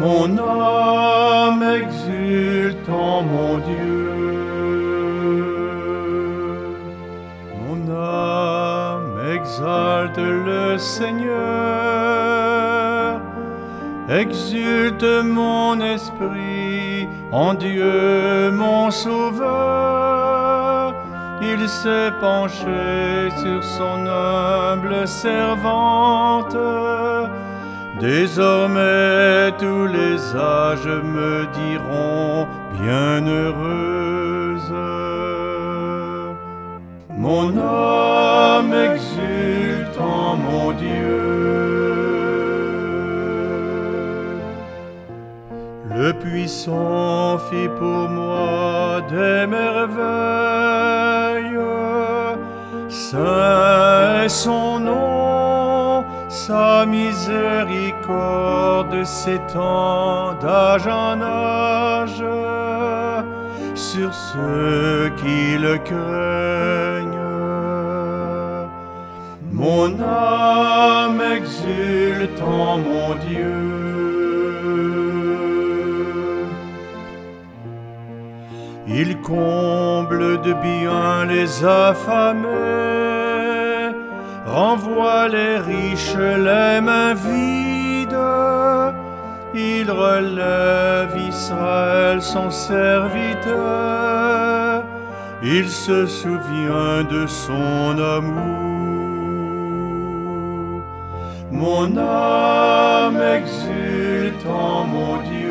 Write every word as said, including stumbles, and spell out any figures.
Mon âme exulte en mon Dieu. Mon âme exalte le Seigneur. Exulte mon esprit en Dieu mon Sauveur. Il s'est penché sur son humble servante. Désormais tous les âges me diront bienheureuse. Mon âme exulte en mon Dieu. Le puissant fit pour moi des merveilles. Saint est son nom, sa miséricorde s'étend d'âge en âge sur ceux qui le craignent. Mon âme exulte en mon Dieu. Il comble de bien les affamés, renvoie les riches les mains vides. Il relève Israël son serviteur, il se souvient de son amour. Mon âme exulte en mon Dieu.